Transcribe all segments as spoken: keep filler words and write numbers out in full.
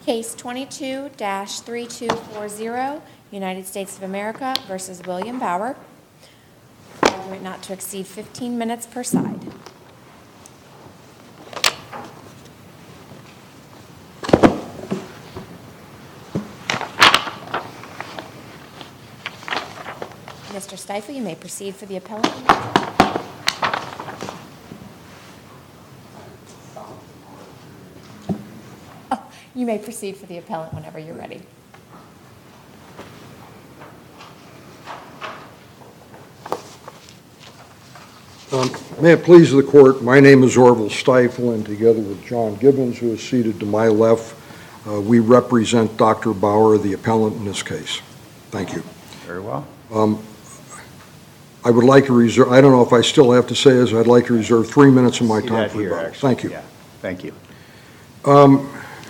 Case twenty-two dash three two four zero, United States of America versus William Bauer. Argument not to exceed fifteen minutes per side. Mister Stifel, you may proceed for the appellant. Oh, you may proceed for the appellant whenever you're ready. Um, may it please the court, my name is Orville Stifel, and together with John Gibbons, who is seated to my left, uh, we represent Doctor Bauer, the appellant in this case. Thank you. Very well. Um, I would like to reserve, I don't know if I still have to say this, I'd like to reserve three minutes of my See time that for here, rebuttal. actually. Thank you. Yeah. Thank you. Um,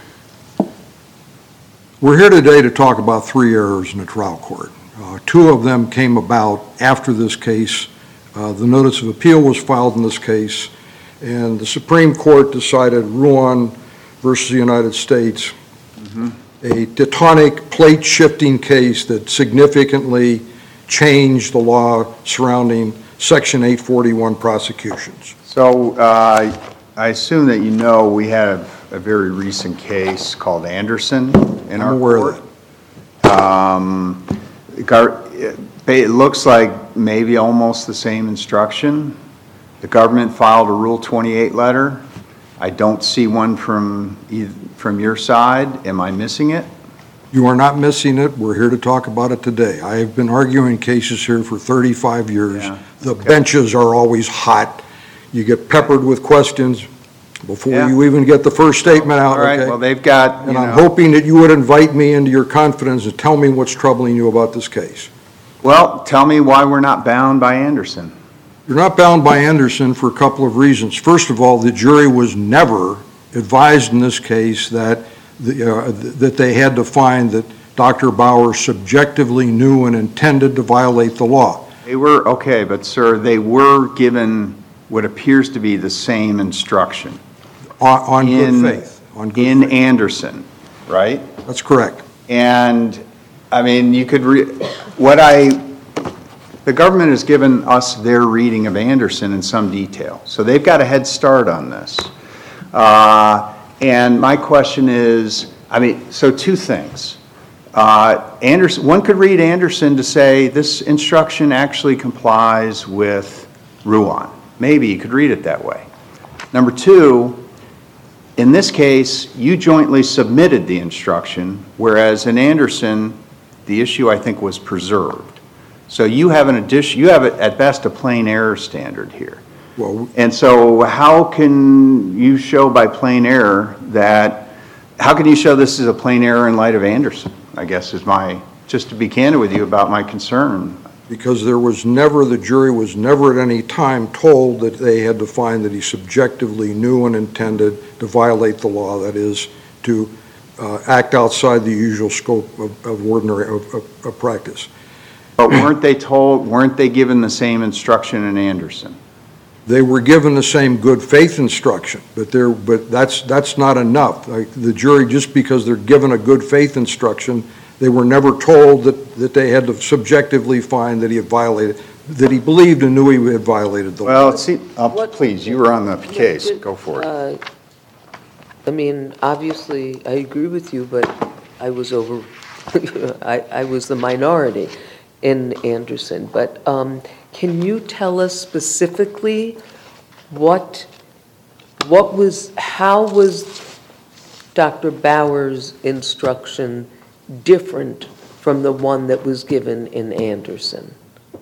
we're here today to talk about three errors in the trial court. Uh, two of them came about after this case. Uh, the notice of appeal was filed in this case, and the Supreme Court decided Ruan versus the United States, mm-hmm. a tectonic plate shifting case that significantly changed the law surrounding Section eight forty-one prosecutions. So uh, I assume that you know we have a very recent case called Anderson in I'm our aware court. of that. Um, it looks like maybe almost the same instruction. The government filed a Rule twenty-eight letter. I don't see one from either, from your side. Am I missing it? You are not missing it. We're here to talk about it today. I have been arguing cases here for thirty-five years. Yeah. The Okay. benches are always hot. You get peppered with questions before Yeah. you even get the first statement out. All right, okay? well, they've got, you And I'm know- hoping that you would invite me into your confidence and tell me what's troubling you about this case. Well, tell me why we're not bound by Anderson. You're not bound by Anderson for a couple of reasons. First of all, the jury was never advised in this case that the, uh, that they had to find that Doctor Bauer subjectively knew and intended to violate the law. They were, okay, but sir, they were given what appears to be the same instruction. On, on in, good faith. On good in faith. Anderson, right? That's correct. And, I mean, you could, re what I, the government has given us their reading of Anderson in some detail. So they've got a head start on this. Uh, and my question is, I mean, so two things. Uh, Anderson, one could read Anderson to say this instruction actually complies with Ruan. Maybe you could read it that way. Number two, in this case, you jointly submitted the instruction, whereas in Anderson, the issue I think was preserved. So you have an addition, you have at best a plain error standard here. Well, and so how can you show by plain error that, how can you show this is a plain error in light of Anderson, I guess is my, just to be candid with you about my concern. because there was never, the jury was never at any time told that they had to find that he subjectively knew and intended to violate the law, that is, to uh, act outside the usual scope of, of ordinary of, of, of practice. But weren't they told, weren't they given the same instruction in Anderson? They were given the same good faith instruction, but they're, but that's, that's not enough. Like the jury, just because they're given a good faith instruction, they were never told that, that they had to subjectively find that he had violated, that he believed and knew he had violated the law. Well, see, uh, What- please, you were on the case. Did- Go for it. uh, I mean, obviously, I agree with you, but I was over, I, I was the minority in Anderson. But um, can you tell us specifically what, what was, how was Doctor Bauer's instruction different from the one that was given in Anderson?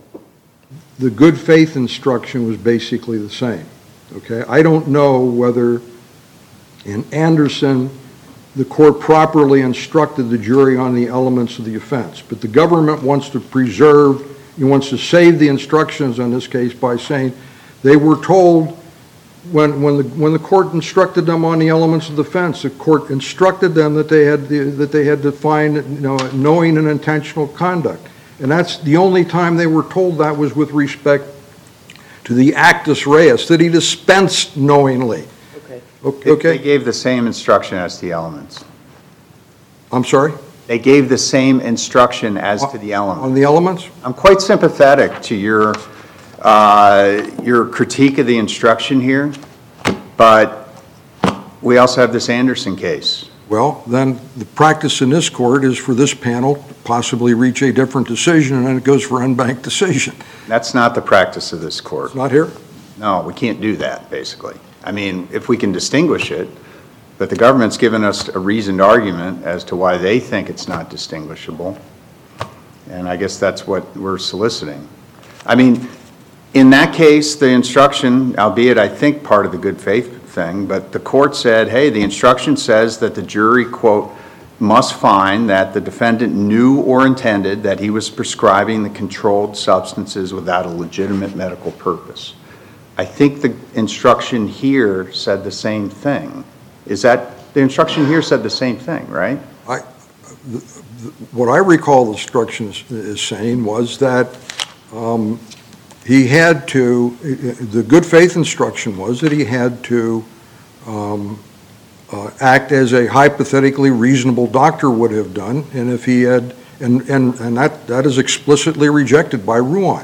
The good faith instruction was basically the same, okay? I don't know whether in Anderson the court properly instructed the jury on the elements of the offense, but the government wants to preserve, he wants to save the instructions in this case by saying they were told when, when, the, when the court instructed them on the elements of the offense, the court instructed them that they had, the, that they had to find, you know, knowing and intentional conduct. And that's the only time they were told that was with respect to the actus reus, that he dispensed knowingly. Okay. Okay? They- okay? They gave the same instruction as the elements. I'm sorry? They gave the same instruction as to the On element. the elements? I'm quite sympathetic to your, uh, your critique of the instruction here, but we also have this Anderson case. Well, then the practice in this court is for this panel to possibly reach a different decision, and then it goes for unbanked decision. That's not the practice of this court. It's not here? No, we can't do that, basically. I mean, if we can distinguish it, but the government's given us a reasoned argument as to why they think it's not distinguishable, and I guess that's what we're soliciting. I mean, in that case, the instruction, albeit I think part of the good faith thing, but the court said, hey, the instruction says that the jury, quote, must find that the defendant knew or intended that he was prescribing the controlled substances without a legitimate medical purpose. I think the instruction here said the same thing. Is that, the instruction here said the same thing, right? I, what I recall the instruction is, is saying was that um, he had to, the good faith instruction was that he had to um, uh, act as a hypothetically reasonable doctor would have done, and if he had, and, and, and that, that is explicitly rejected by Ruan.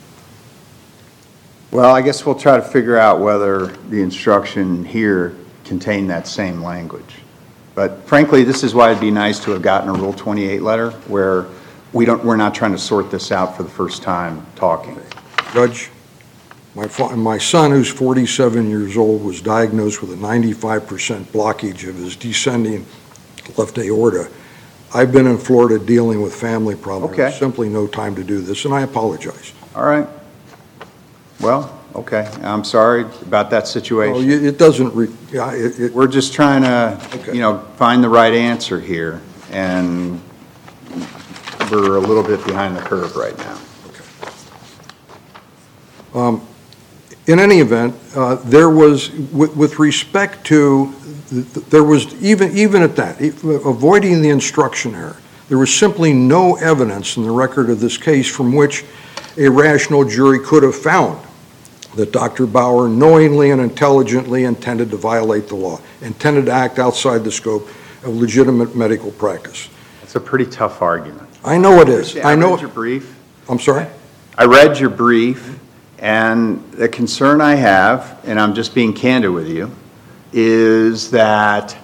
Well, I guess we'll try to figure out whether the instruction here contained that same language. But frankly, this is why it'd be nice to have gotten a Rule twenty-eight letter where we don't, we're not trying to sort this out for the first time talking. Judge, my, fa- my son, who's forty-seven years old, was diagnosed with a ninety-five percent blockage of his descending left aorta. I've been in Florida dealing with family problems. Okay. There's simply no time to do this, and I apologize. All right. Well, okay. I'm sorry about that Oh, situation. you- it doesn't, re- yeah, it, it, We're just trying to, Okay. you know, find the right answer here, and we're a little bit behind the curve right now. in any event, uh, there was, with, with respect to, th- th- there was, even, even at that, e- avoiding the instruction error, there was simply no evidence in the record of this case from which a rational jury could have found that Doctor Bauer knowingly and intelligently intended to violate the law, intended to act outside the scope of legitimate medical practice. It's a pretty tough argument. I know it is. I I know. read your brief. I'm sorry? I read your brief, and the concern I have, and I'm just being candid with you, is that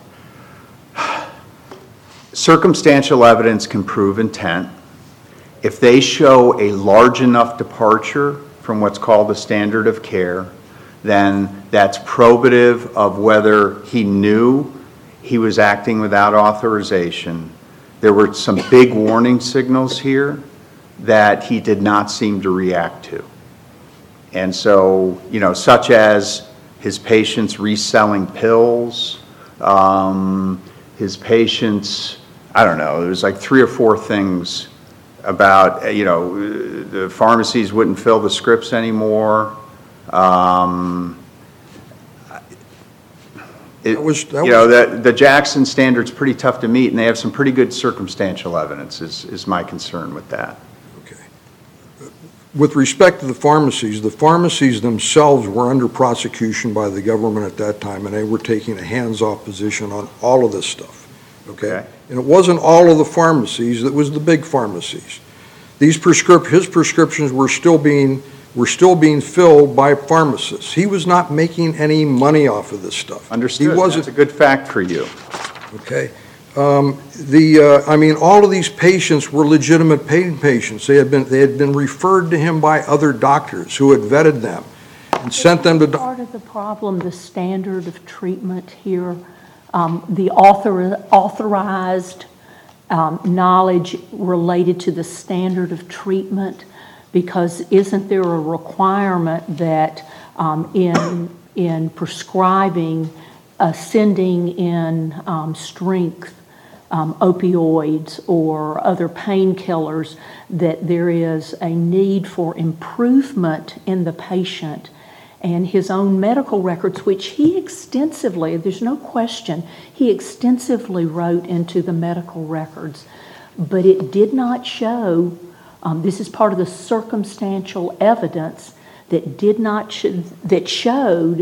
circumstantial evidence can prove intent. If they show a large enough departure from what's called the standard of care, then that's probative of whether he knew he was acting without authorization. There were some big warning signals here that he did not seem to react to. And so, you know, such as his patients reselling pills, um, his patients, I don't know, there's like three or four things about, you know, the pharmacies wouldn't fill the scripts anymore. Um, it, That was- that you know, the, the Jackson standard's pretty tough to meet, and they have some pretty good circumstantial evidence is, is my concern with that. Okay. With respect to the pharmacies, the pharmacies themselves were under prosecution by the government at that time, and they were taking a hands-off position on all of this stuff. Okay? Okay. And it wasn't all of the pharmacies, it was the big pharmacies. These prescrip- his prescriptions were still being were still being filled by pharmacists. He was not making any money off of this stuff. Understood. He wasn't. That's a good fact for you. Okay. Um, the, uh, I mean, all of these patients were legitimate pain patients. They had been, they had been referred to him by other doctors who had vetted them and sent them to. Do- Part of the problem, the standard of treatment here, um, the author, authorized um, knowledge related to the standard of treatment, because isn't there a requirement that um, in, in prescribing, uh, sending in um, strength um, opioids or other painkillers, that there is a need for improvement in the patient and his own medical records, which he extensively, there's no question, he extensively wrote into the medical records, but it did not show, um, this is part of the circumstantial evidence that did not, sh- that showed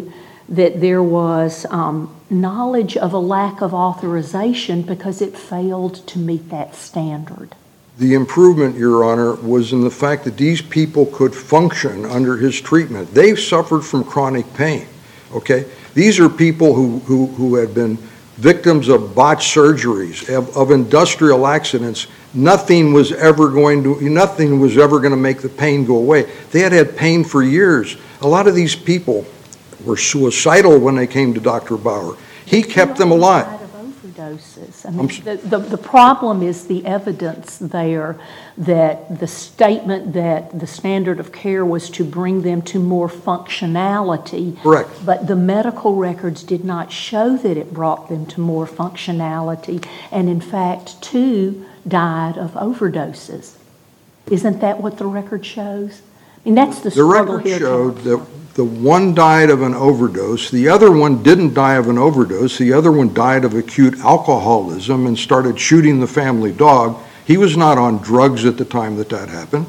that there was um, knowledge of a lack of authorization because it failed to meet that standard. The improvement, Your Honor, was in the fact that these people could function under his treatment. They've suffered from chronic pain, okay? These are people who, who, who had been victims of botched surgeries, of, of industrial accidents. Nothing was ever going to, nothing was ever going to make the pain go away. They had had pain for years. A lot of these people were suicidal when they came to Doctor Bauer. He kept them alive. Died of overdoses. I mean, the, the, the problem is the evidence there that the statement that the standard of care was to bring them to more functionality. Correct. But the medical records did not show that it brought them to more functionality. And in fact, two died of overdoses. Isn't that what the record shows? I mean, that's the The struggle record here. showed that the one died of an overdose, the other one didn't die of an overdose, the other one died of acute alcoholism and started shooting the family dog. He was not on drugs at the time that that happened.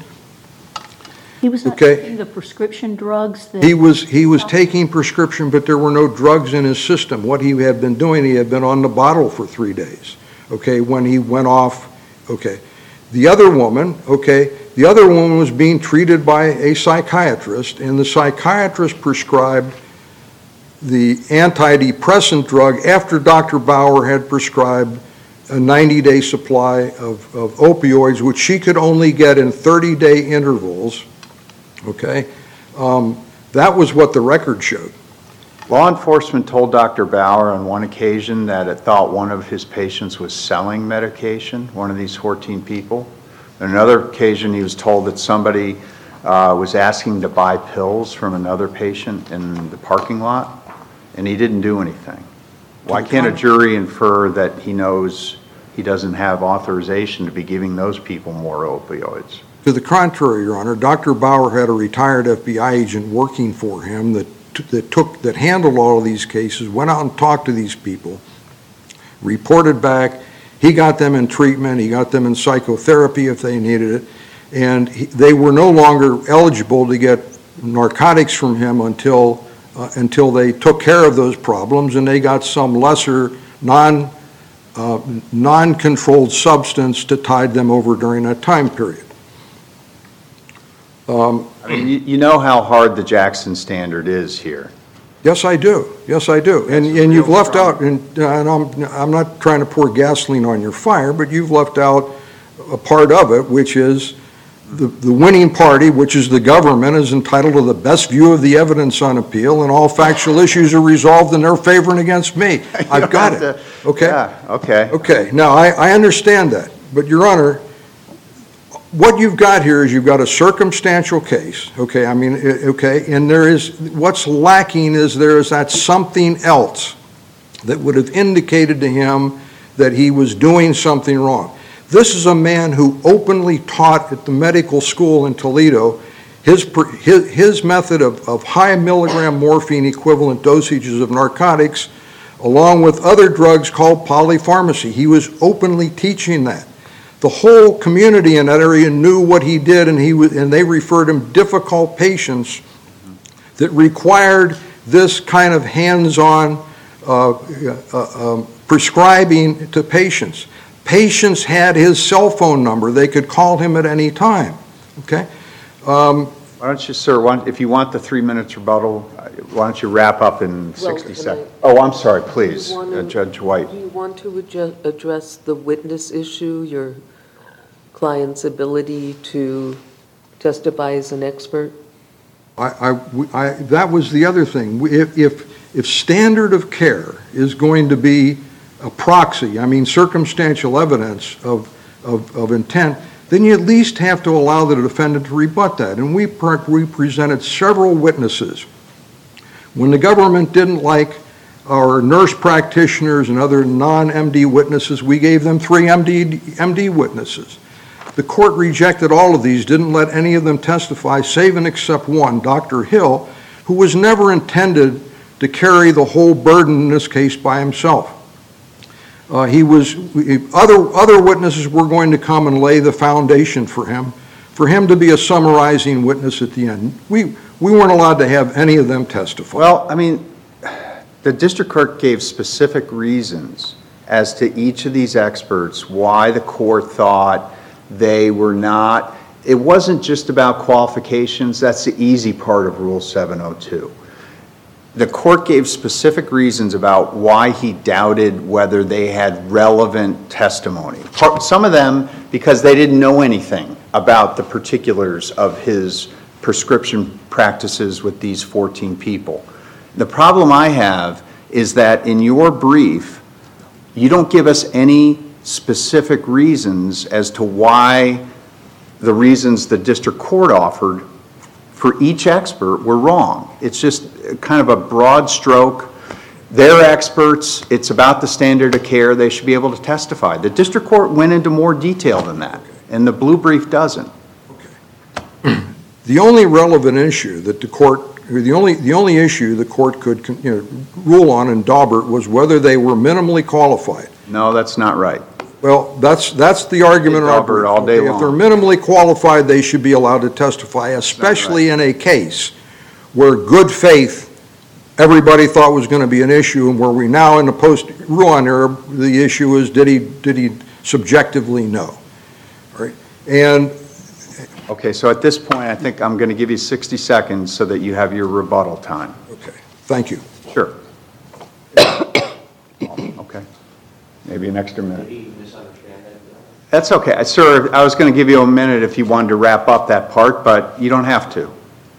He was not Okay. taking the prescription drugs that... He was, he was taking prescription, but there were no drugs in his system. What he had been doing, he had been on the bottle for three days, okay, when he went off, okay. The other woman, okay, the other woman was being treated by a psychiatrist, and the psychiatrist prescribed the antidepressant drug after Doctor Bauer had prescribed a ninety-day supply of, of opioids, which she could only get in thirty-day intervals, okay? Um, that was what the record showed. Law enforcement told Doctor Bauer on one occasion that it thought one of his patients was selling medication, one of these fourteen people. On another occasion, he was told that somebody uh, was asking to buy pills from another patient in the parking lot, and he didn't do anything. Why can't a jury infer that he knows he doesn't have authorization to be giving those people more opioids? To the contrary, Your Honor, Doctor Bauer had a retired F B I agent working for him that that took, that handled all of these cases, went out and talked to these people, reported back. He got them in treatment, he got them in psychotherapy if they needed it, and he, they were no longer eligible to get narcotics from him until, uh, until they took care of those problems and they got some lesser non, uh, non-controlled substance to tide them over during that time period. Um, I mean, you, you know how hard the Jackson standard is here. Yes, I do. Yes, I do. And, and you've left out, and, and I'm, I'm not trying to pour gasoline on your fire, but you've left out a part of it, which is the, the winning party, which is the government, is entitled to the best view of the evidence on appeal, and all factual issues are resolved in their favor and against me. I've got it. Okay? Yeah, okay. Okay. Now, I, I understand that. But, Your Honor, what you've got here is you've got a circumstantial case, okay, I mean, okay, and there is, what's lacking is there is that something else that would have indicated to him that he was doing something wrong. This is a man who openly taught at the medical school in Toledo. His, his, his method of, of high milligram morphine equivalent dosages of narcotics, along with other drugs called polypharmacy. He was openly teaching that. The whole community in that area knew what he did, and he was, and they referred him difficult patients that required this kind of hands-on uh, uh, um, prescribing to patients. Patients had his cell phone number; they could call him at any time. Okay. Um, Why don't you, sir, why- if you want the three minutes rebuttal, uh, why don't you wrap up in sixty can seconds? I- Oh, I'm sorry, please, Do you want uh, to- Judge White. Do you want to adju- address the witness issue, your client's ability to testify as an expert? I, I, we- I, that was the other thing. We- If, if, if standard of care is going to be a proxy, I mean circumstantial evidence of, of, of intent, then you at least have to allow the defendant to rebut that. And we, pre- we presented several witnesses. When the government didn't like our nurse practitioners and other non-M D witnesses, we gave them three M D, M D witnesses. The court rejected all of these, didn't let any of them testify, save and except one, Doctor Hill, who was never intended to carry the whole burden in this case by himself. Uh, he was, other, other witnesses were going to come and lay the foundation for him, for him to be a summarizing witness at the end. We, we weren't allowed to have any of them testify. Well, I mean, the district court gave specific reasons as to each of these experts, why the court thought they were not, it wasn't just about qualifications, that's the easy part of Rule seven oh two. The court gave specific reasons about why he doubted whether they had relevant testimony. Some of them because they didn't know anything about the particulars of his prescription practices with these fourteen people. The problem I have is that in your brief, you don't give us any specific reasons as to why the reasons the district court offered for each expert were wrong. It's just kind of a broad stroke. They're experts. It's about the standard of care. They should be able to testify. The district court went into more detail than that, and the blue brief doesn't. The only relevant issue that the court, or the only, the only issue the court could, you know, rule on in Daubert was whether they were minimally qualified. No, that's not right. Well, that's, that's the argument. Daubert all day long. If they're minimally qualified, they should be allowed to testify, especially in a case where good faith, everybody thought was going to be an issue, and where we now in the post-Ruan era, the issue is did he, did he subjectively know? All right? And Okay, so at this point, I think I'm going to give you sixty seconds so that you have your rebuttal time. okay, thank you. Sure. Okay. Maybe an extra minute. That's okay. Sir, I was going to give you a minute if you wanted to wrap up that part, but you don't have to.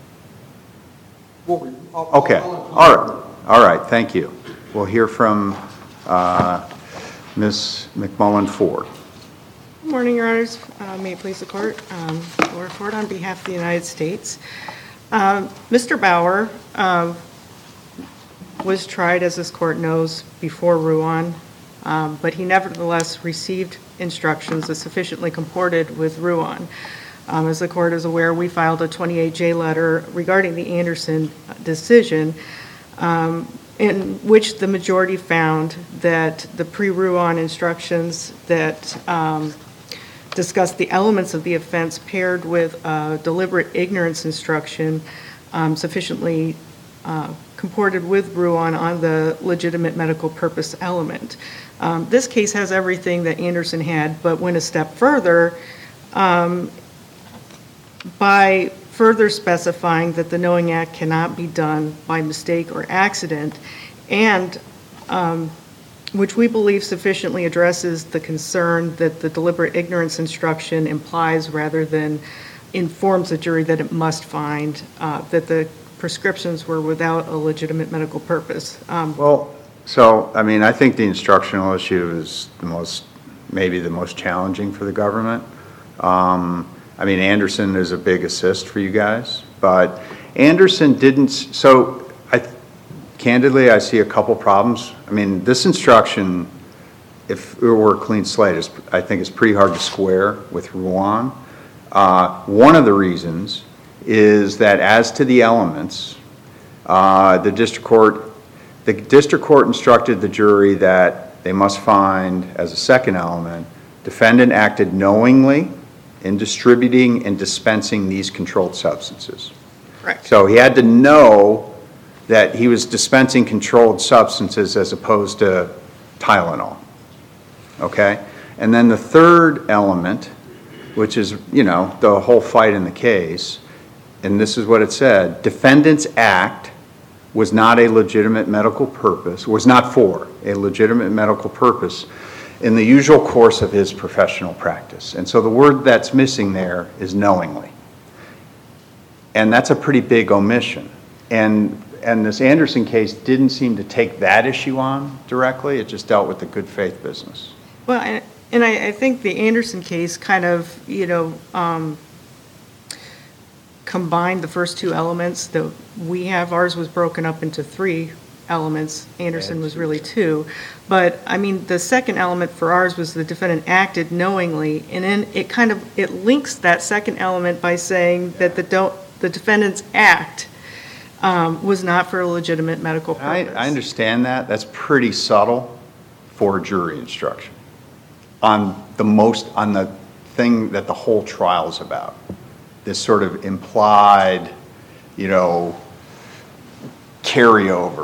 Okay. All right. All right. Thank you. We'll hear from uh, Miz McMullen Ford. Good morning, Your Honors. Uh, may it please the Court. Um, Laura Ford on behalf of the United States. Um, Mister Bauer uh, was tried, as this Court knows, before Ruan, um, but he nevertheless received instructions that sufficiently comported with Ruan. Um, as the Court is aware, we filed a twenty-eight J letter regarding the Anderson decision, um, in which the majority found that the pre-Ruan instructions that um, discussed the elements of the offense paired with uh, deliberate ignorance instruction um, sufficiently uh, comported with Ruan on the legitimate medical purpose element. Um, this case has everything that Anderson had, but went a step further um, by further specifying that the knowing act cannot be done by mistake or accident, and um, which we believe sufficiently addresses the concern that the deliberate ignorance instruction implies rather than informs the jury that it must find uh, that the prescriptions were without a legitimate medical purpose. Um, Well, so, I mean, I think the instructional issue is the most, maybe the most challenging for the government. Um, I mean, Anderson is a big assist for you guys, but Anderson didn't, so I, candidly, I see a couple problems. I mean, this instruction, if it were a clean slate, is, I think it's pretty hard to square with Ruan. Uh, one of the reasons is that as to the elements, uh, the district court, the district court instructed the jury that they must find, as a second element, defendant acted knowingly in distributing and dispensing these controlled substances. Correct. So he had to know that he was dispensing controlled substances as opposed to Tylenol, okay? And then the third element, which is, you know, the whole fight in the case, and this is what it said, defendant's act was not a legitimate medical purpose, was not for a legitimate medical purpose in the usual course of his professional practice. And so the word that's missing there is knowingly. And that's a pretty big omission. And And this Anderson case didn't seem to take that issue on directly. It just dealt with the good faith business. Well, and, and I, I think the Anderson case kind of, you know, um, combined the first two elements that we have. Ours was broken up into three elements. Anderson was really two. But, I mean, the second element for ours was the defendant acted knowingly. And then it kind of, it links that second element by saying that the, don't, the defendant's act Um, was not for a legitimate medical purpose. I, I understand that. That's pretty subtle for jury instruction on the most, on the thing that the whole trial is about. This sort of implied, you know, carryover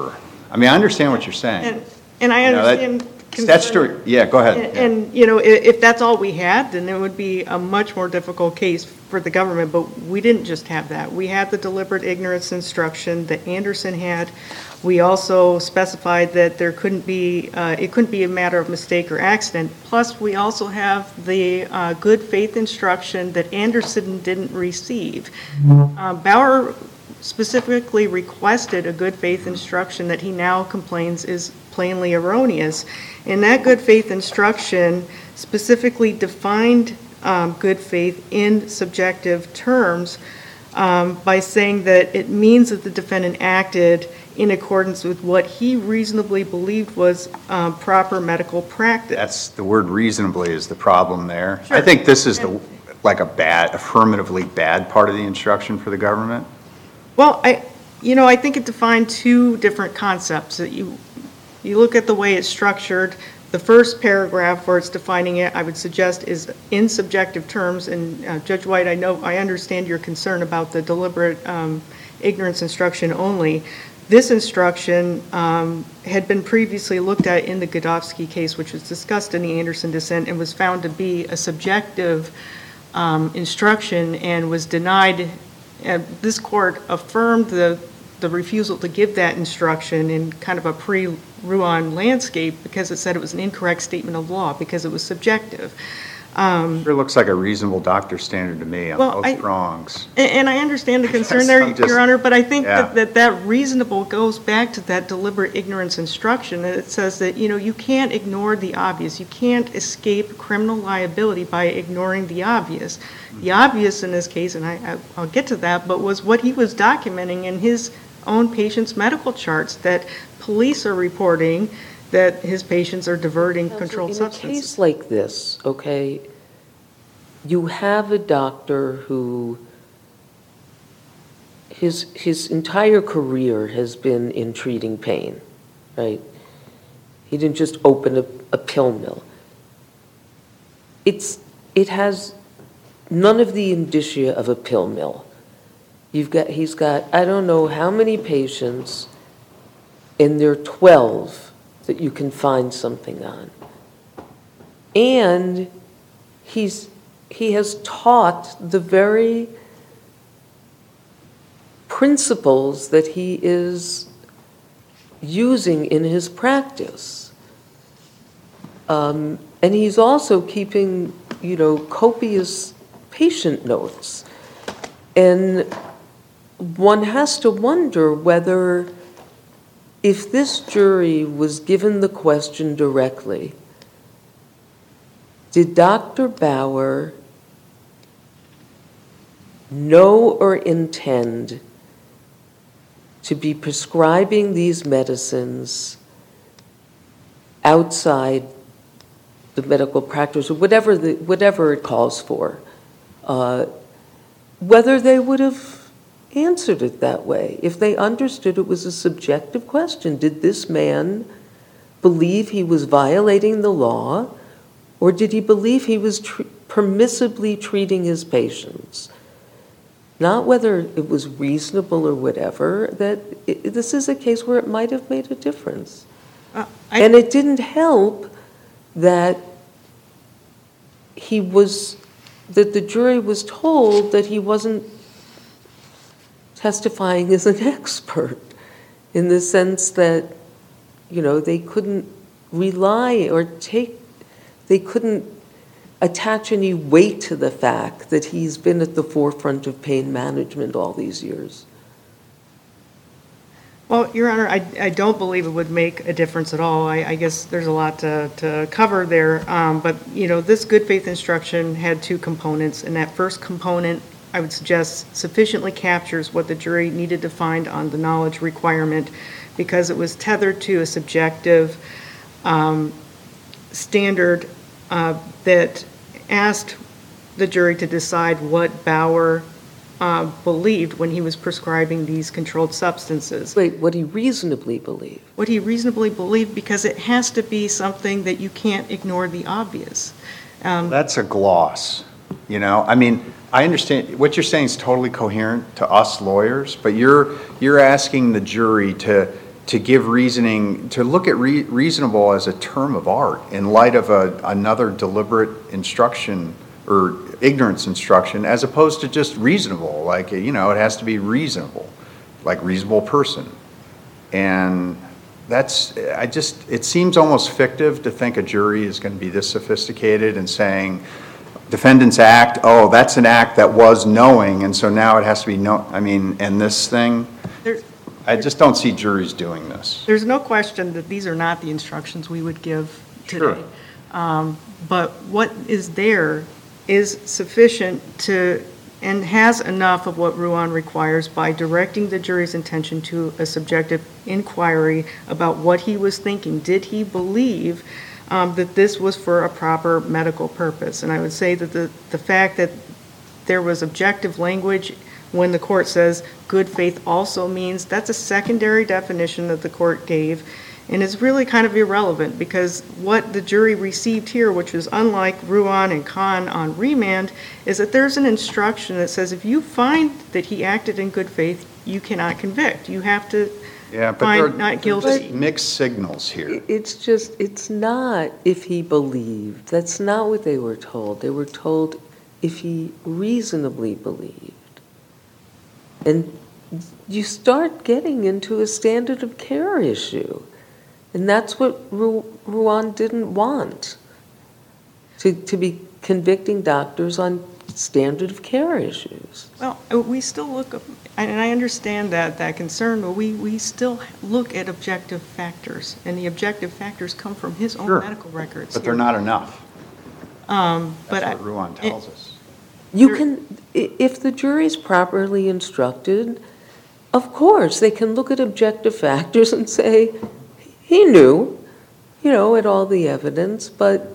I mean, I understand what you're saying. And, and I You know, that- understand. concern. Statutory, yeah, go ahead. And, Yeah. and, you know, i- if that's all we had, then it would be a much more difficult case for the government, but we didn't just have that. We had the deliberate ignorance instruction that Anderson had. We also specified that there couldn't be, uh, it couldn't be a matter of mistake or accident. Plus, we also have the uh, good faith instruction that Anderson didn't receive. Uh, Bauer specifically requested a good faith instruction that he now complains is plainly erroneous. And that good faith instruction specifically defined um, good faith in subjective terms um, by saying that it means that the defendant acted in accordance with what he reasonably believed was um, proper medical practice. That's, the word reasonably is the problem there. I Sure. think this is the, like a bad, affirmatively bad part of the instruction for the government. Well, I, you know, I think it defined two different concepts. That you, you look at the way it's structured. The first paragraph where it's defining it, I would suggest, is in subjective terms. And uh, Judge White, I know, I understand your concern about the deliberate um, ignorance instruction only. This instruction um, had been previously looked at in the Godofsky case, which was discussed in the Anderson dissent, and was found to be a subjective um, instruction and was denied. Uh, this court affirmed the, the refusal to give that instruction in kind of a pre-Ruan landscape because it said it was an incorrect statement of law because it was subjective. Um, Sure looks like a reasonable doctor standard to me on Well, both I- prongs. And, and I understand the concern Yes, there, I'm just- Your Honor, but I think yeah. that, that that reasonable goes back to that deliberate ignorance instruction. And it says that, you know, you can't ignore the obvious. You can't escape criminal liability by ignoring the obvious. The obvious in this case, and I, I- I'll get to that, but was what he was documenting in his own patient's medical charts, that police are reporting that his patients are diverting controlled In a substances. case like this, okay, you have a doctor who, his, his entire career has been in treating pain, right? He didn't just open a, a pill mill. It's, it has none of the indicia of a pill mill. You've got, he's got, I don't know how many patients, and there are twelve that you can find something on. And he's, he has taught the very principles that he is using in his practice. Um, and he's also keeping, you know, copious patient notes. And one has to wonder whether, if this jury was given the question directly, did Doctor Bauer know or intend to be prescribing these medicines outside the medical practice, or whatever, the, whatever it calls for, uh, whether they would have answered it that way, if they understood it was a subjective question? Did this man believe he was violating the law, or did he believe he was tr- permissibly treating his patients? Not whether it was reasonable or whatever, that it, this is a case where it might have made a difference. Uh, I- And it didn't help that he was, that the jury was told that he wasn't testifying as an expert, in the sense that, you know, they couldn't rely or take, they couldn't attach any weight to the fact that he's been at the forefront of pain management all these years. Well, Your Honor, I, I don't believe it would make a difference at all. I, I guess there's a lot to, to cover there. Um, but, you know, this good faith instruction had two components, and that first component, I would suggest, sufficiently captures what the jury needed to find on the knowledge requirement, because it was tethered to a subjective um, standard uh, that asked the jury to decide what Bauer uh, believed when he was prescribing these controlled substances. Wait, what he reasonably believed. What he reasonably believed, because it has to be something that you can't ignore the obvious. Um, That's a gloss, you know? I mean, I understand, what you're saying is totally coherent to us lawyers, but you're, you're asking the jury to, to give reasoning, to look at re- reasonable as a term of art in light of a, another deliberate instruction or ignorance instruction, as opposed to just reasonable, like, you know, it has to be reasonable, like reasonable person. And that's, I just, it seems almost fictive to think a jury is going to be this sophisticated and saying, defendant's act, oh, that's an act that was knowing, and so now it has to be no, I mean, and this thing, There- I just don't see juries doing this. There's no question that these are not the instructions we would give Sure. today. Um, But what is there is sufficient to, and has enough of what Ruan requires by directing the jury's attention to a subjective inquiry about what he was thinking. Did he believe um, that this was for a proper medical purpose? And I would say that the, the fact that there was objective language when the court says good faith also means, that's a secondary definition that the court gave, and it's really kind of irrelevant, because what the jury received here, which was unlike Ruan and Khan on remand, is that there's an instruction that says if you find that he acted in good faith, you cannot convict. You have to Yeah, but they're find not they're just guilty. mixed signals here. It's just, it's not if he believed. That's not what they were told. They were told if he reasonably believed. And you start getting into a standard of care issue. And that's what Ru- Ruan didn't want, to, to be convicting doctors on standard of care issues. Well, uh, we still look, up- and I understand that, that concern, but we, we still look at objective factors, and the objective factors come from his own Sure. medical records. But they're here. not enough. Um, but I- That's what Ruan tells us. You There- can, i- if the jury's properly instructed, of course, they can look at objective factors and say, he knew, you know, at all the evidence, but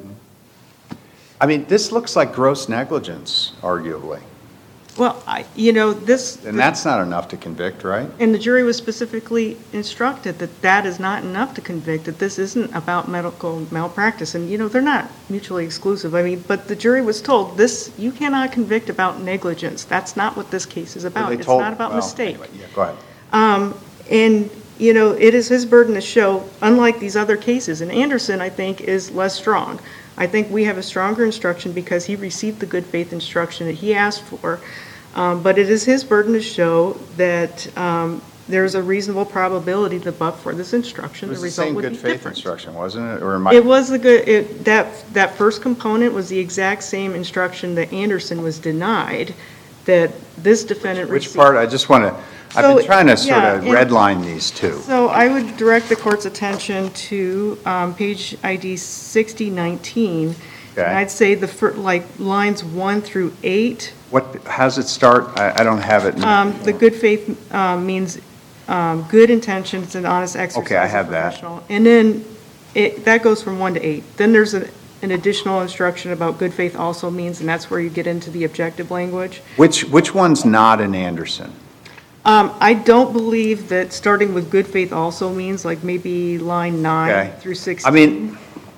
I mean, this looks like gross negligence, arguably. Well, I, you know, this. And that's not enough to convict, right? And the jury was specifically instructed that that is not enough to convict, that this isn't about medical malpractice. And, you know, they're not mutually exclusive. I mean, but the jury was told, this, you cannot convict about negligence. That's not what this case is Were about. they It's told- not about well, mistake. anyway, Yeah, go ahead. Um, and, you know, it is his burden to show, unlike these other cases, and Anderson, I think, is less strong. I think we have a stronger instruction because he received the good faith instruction that he asked for. Um, but it is his burden to show that um, there's a reasonable probability that but for this instruction, It the was the result same would be good faith different. instruction, wasn't it? Or am I? It was the good, it, that, that first component was the exact same instruction that Anderson was denied, that this defendant received. Which part? I just want to, I've So, been trying to sort yeah, of and- redline these two. So I would direct the court's attention to um, page I D sixty nineteen. Okay. And I'd say the, fir- like, lines one through eight, What, how's it start? I, I don't have it. um, the good faith um, means um, good intentions and honest exercise. Okay, I as a have that. professional. And then it, that goes from one to eight. Then there's an an additional instruction about good faith also means, and that's where you get into the objective language. Which, which one's not in Anderson? Um, I don't believe that starting with good faith also means, like, maybe line nine Okay. through sixteen. I mean,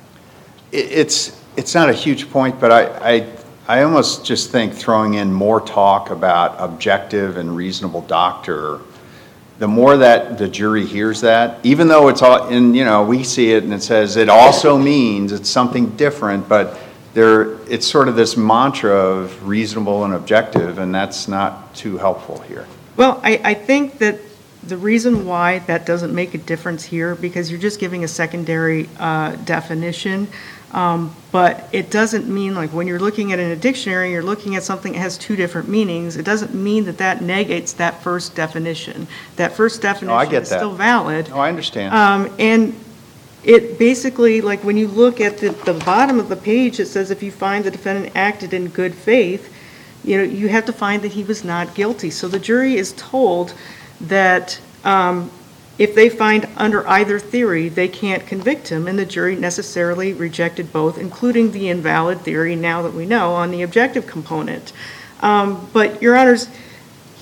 i- it's, it's not a huge point, but I, I, I almost just think throwing in more talk about objective and reasonable doctor, the more that the jury hears that, even though it's all, and, you know, we see it and it says it also means it's something different, but there, it's sort of this mantra of reasonable and objective, and that's not too helpful here. Well, I, I think that the reason why that doesn't make a difference here, because you're just giving a secondary uh, definition, um, but it doesn't mean, like, when you're looking at it in a dictionary, you're looking at something that has two different meanings, it doesn't mean that that negates that first definition. That first definition get is that. still valid. Oh, I understand. Um, And it basically, like, when you look at the, the bottom of the page, it says if you find the defendant acted in good faith, you know, you have to find that he was not guilty. So the jury is told that um, if they find under either theory, they can't convict him, and the jury necessarily rejected both, including the invalid theory, now that we know, on the objective component. Um, But, Your Honors,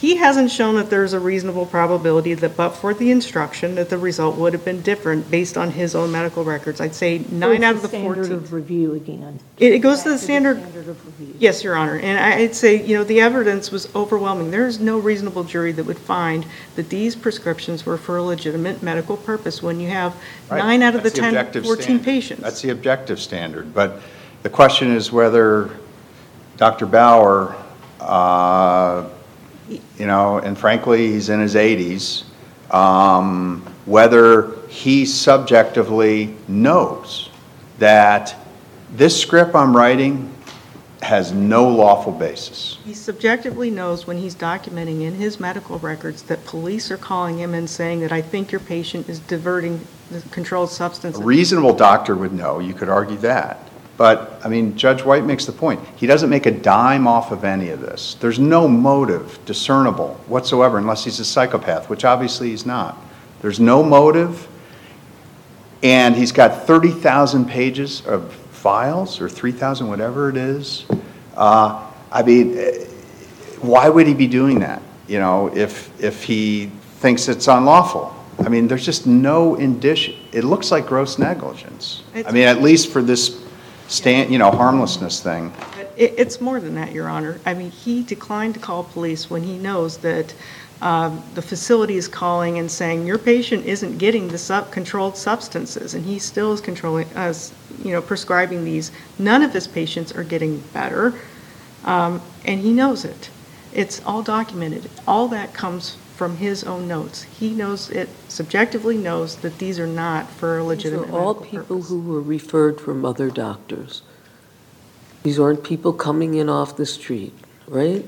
he hasn't shown that there's a reasonable probability that but for the instruction, that the result would have been different based on his own medical records. I'd say nine out of the Standard fourteen. of review again. It it goes to the Back standard, Standard of review. yes, Your Honor, and I'd say, you know, the evidence was overwhelming. There's no reasonable jury that would find that these prescriptions were for a legitimate medical purpose when you have Right. nine out of the That's ten, objective fourteen standard. patients. That's the objective standard, but the question is whether Doctor Bauer, uh, you know, and frankly, he's in his eighties, um, whether he subjectively knows that this script I'm writing has no lawful basis. He subjectively knows when he's documenting in his medical records that police are calling him and saying that I think your patient is diverting the controlled substance. A reasonable doctor would know, you could argue that. But, I mean, Judge White makes the point. He doesn't make a dime off of any of this. There's no motive discernible whatsoever unless he's a psychopath, which obviously he's not. There's no motive, and he's got thirty thousand pages of files, or three thousand, whatever it is. Uh, I mean, eh, why would he be doing that, you know, if, if he thinks it's unlawful? I mean, there's just no indicia. It looks like gross negligence. I mean, at least for this stand, you know, harmlessness thing. But it, it's more than that, Your Honor. I mean, he declined to call police when he knows that um, the facility is calling and saying, your patient isn't getting the sub controlled substances, and he still is controlling, uh, you know, prescribing these. None of his patients are getting better, um, and he knows it. It's all documented. All that comes from his own notes. He knows it, subjectively knows that these are not for a These legitimate are all medical people purpose. who were referred from other doctors. These aren't people coming in off the street, right?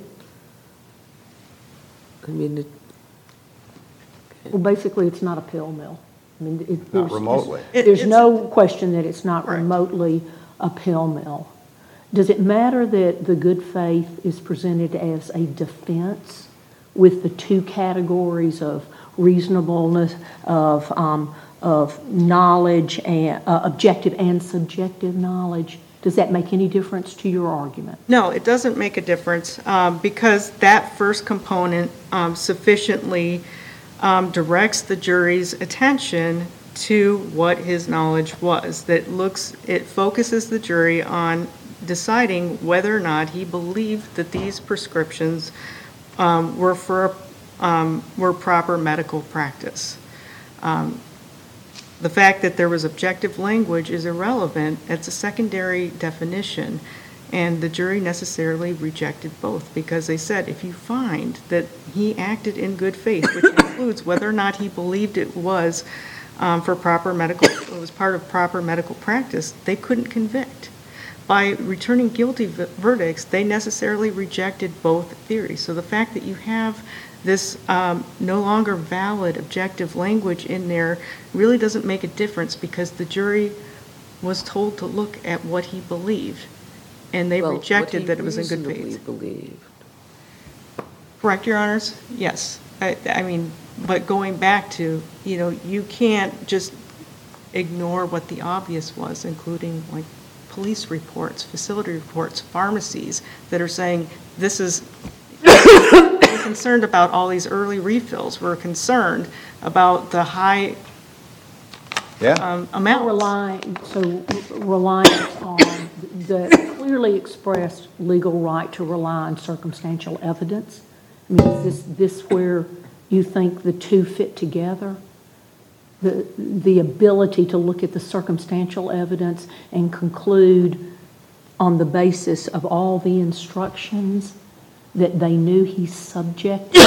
I mean, it, Well, basically, it's not a pill mill. I mean, it. there's- remotely. It- There's it's- no question that it's not Right. remotely a pill mill. Does it matter that the good faith is presented as a defense with the two categories of reasonableness, of, um, of knowledge, and, uh, objective and subjective knowledge? Does that make any difference to your argument? No, it doesn't make a difference, um, because that first component um, sufficiently um, directs the jury's attention to what his knowledge was. That looks, it focuses the jury on deciding whether or not he believed that these prescriptions um, were for, um, were proper medical practice. Um, The fact that there was objective language is irrelevant. It's a secondary definition, and the jury necessarily rejected both because they said if you find that he acted in good faith, which includes whether or not he believed it was um, for proper medical, it was part of proper medical practice, they couldn't convict. By returning guilty v- verdicts, they necessarily rejected both theories. So the fact that you have this um, no longer valid objective language in there really doesn't make a difference because the jury was told to look at what he believed, and they well, what rejected he that it was in good reasonably faith. believed. Correct, Your Honors? Yes. I, I mean, but going back to, you know, you can't just ignore what the obvious was, including like police reports, facility reports, pharmacies that are saying this is, we're concerned about all these early refills. We're concerned about the high Yeah, um, amounts. Relying, so reliance on the clearly expressed legal right to rely on circumstantial evidence? I mean, is this, this where you think the two fit together? The, the ability to look at the circumstantial evidence and conclude on the basis of all the instructions that they knew he's subject,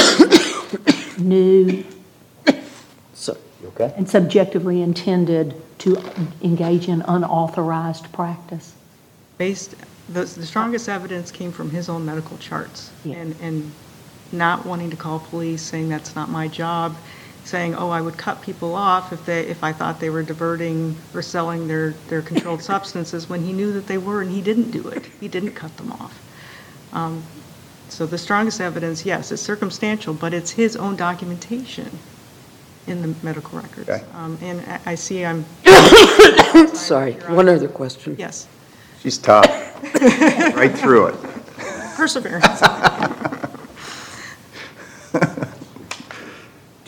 knew, So, okay? and subjectively intended to engage in unauthorized practice. Based, the, the strongest evidence came from his own medical charts. Yeah. And, and not wanting to call police, saying that's not my job, saying, oh, I would cut people off if they, if I thought they were diverting or selling their, their controlled substances, when he knew that they were and he didn't do it. He didn't cut them off. Um, so the strongest evidence, yes, is circumstantial, but it's his own documentation in the medical records. Okay. Um, and I, I see I'm. sorry, one other question. Yes, She's tough. Right through it. perseverance.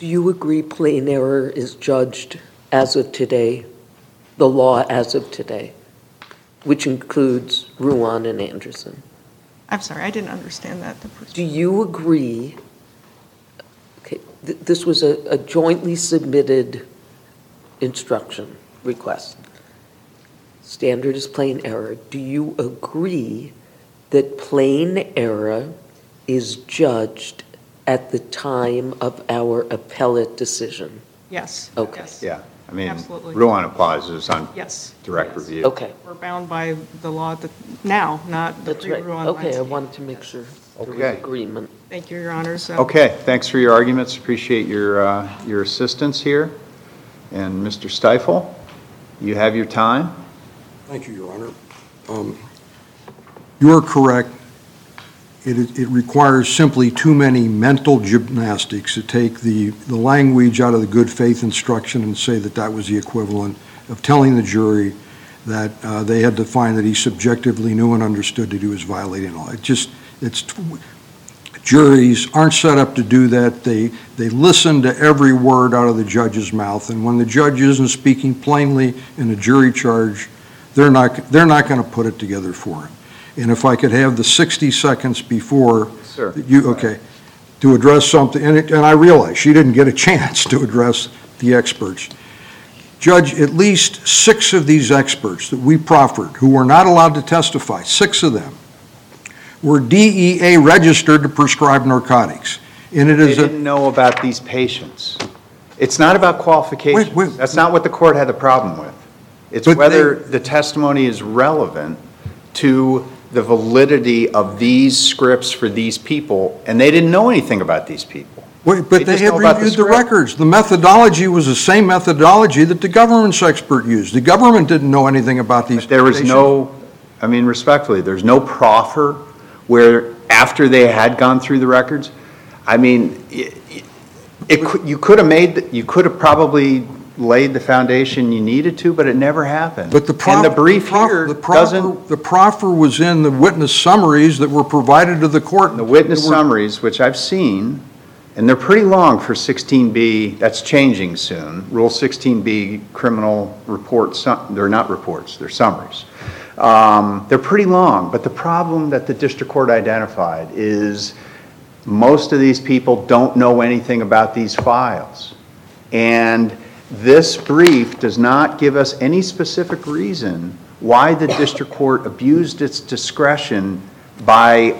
Do you agree plain error is judged as of today, the law as of today, which includes Ruan and Anderson? I'm sorry, I didn't understand that. the first- Do you agree, okay, th- this was a a jointly submitted instruction request. Standard is plain error. Do you agree that plain error is judged at the time of our appellate decision? Yes. Okay. yes, Yeah, I mean, Absolutely. Ruan applies, it's on Yes. direct yes. review. Okay, We're bound by the law that, now, not the that's right. pre-Ruan Okay, I landscape. wanted to make sure there was Okay. agreement. Thank you, Your Honors. Uh, Okay, thanks for your arguments, appreciate your, uh, your assistance here. And Mister Stifel, you have your time. Thank you, Your Honor. Um, You are correct. It, is- it requires simply too many mental gymnastics to take the, the language out of the good faith instruction and say that that was the equivalent of telling the jury that uh, they had to find that he subjectively knew and understood that he was violating law. It just, it's, juries aren't set up to do that. They, they listen to every word out of the judge's mouth, and when the judge isn't speaking plainly in a jury charge, they're not, they're not going to put it together for him. And if I could have the sixty seconds before. Sir. You, okay, to address something, and it, and I realize she didn't get a chance to address the experts. Judge, at least six of these experts that we proffered, who were not allowed to testify, six of them, were D E A registered to prescribe narcotics. And it They is a, didn't know about these patients. It's not about qualifications. Wait, wait. That's not what the court had the problem with. It's But whether they- the testimony is relevant to the validity of these scripts for these people, and they didn't know anything about these people. wait, but they just have know about the reviewed the script. records. The methodology was the same methodology that the government's expert used. The government didn't know anything about these There was patients. no, I mean, respectfully, there's no proffer where, after they had gone through the records, I mean, it, it could- you could have made, you could have probably laid the foundation you needed to, but it never happened. But the And proper. the brief prof- here the proper- doesn't, The proffer was in the witness summaries that were provided to the court. the witness They were- summaries, which I've seen, and they're pretty long for sixteen B, that's changing soon. Rule sixteen B criminal reports, they're not reports, they're summaries. Um, They're pretty long, but the problem that the district court identified is most of these people don't know anything about these files. And this brief does not give us any specific reason why the district court abused its discretion by,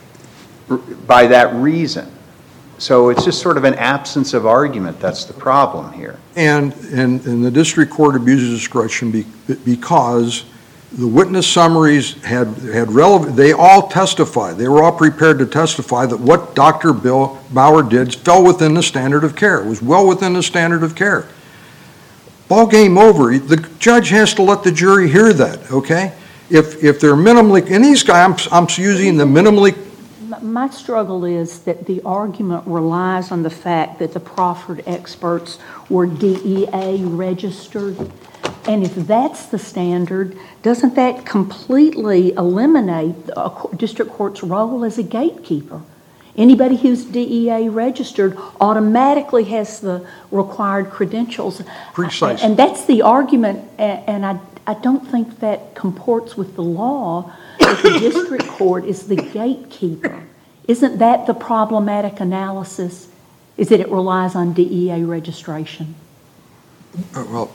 by that reason. So it's just sort of an absence of argument that's the problem here. And, and, and the district court abuses discretion be, because the witness summaries had, had relevant, they all testified, they were all prepared to testify that what Doctor Bill Bauer did fell within the standard of care, was well within the standard of care. Ball game over. The judge has to let the jury hear that, okay? If, if they're minimally, and these guys, I'm, I'm using the minimally. My struggle is that the argument relies on the fact that the proffered experts were D E A registered. And if that's the standard, doesn't that completely eliminate a co- district court's role as a gatekeeper? Anybody who's D E A registered automatically has the required credentials. Precisely. And that's the argument, a- and I, I don't think that comports with the law, that the district court is the gatekeeper. Isn't that the problematic analysis, is that it relies on D E A registration? Uh, Well,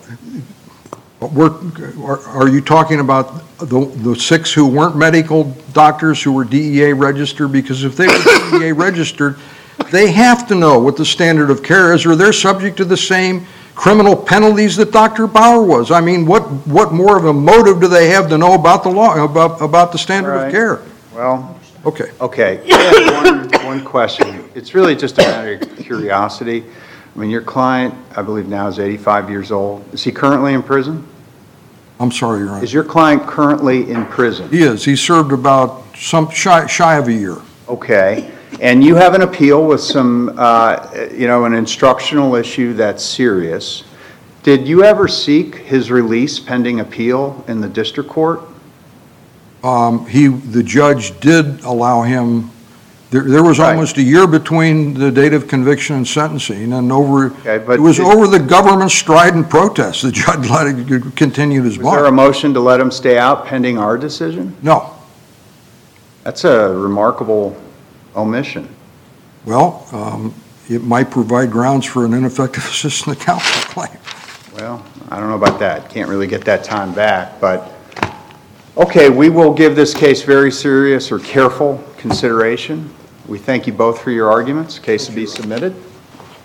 we're, are, are you talking about the, the six who weren't medical doctors who were D E A registered? Because if they were D E A registered, they have to know what the standard of care is, or they're subject to the same criminal penalties that Doctor Bauer was. I mean, what, what more of a motive do they have to know about the law, about, about the standard All right. of care? Well, Okay. okay, I have one, one question. It's really just a matter of curiosity. I mean, your client, I believe now is eighty-five years old. Is he currently in prison? I'm sorry, Your Honor. Is your client currently in prison? He is. He served about some, shy, shy of a year. Okay, and you have an appeal with some, uh, you know, an instructional issue that's serious. Did you ever seek his release pending appeal in the district court? Um, he, the judge did allow him There, there was Right. almost a year between the date of conviction and sentencing, and over, Okay, but it was did- over the government's strident protest. The judge let it continue his Was there a bond. motion to let him stay out pending our decision? No. That's a remarkable omission. Well, um, it might provide grounds for an ineffective assistance to counsel claim. Well, I don't know about that. Can't really get that time back, but, okay, we will give this case very serious or careful consideration. We thank you both for your arguments. Case to be submitted.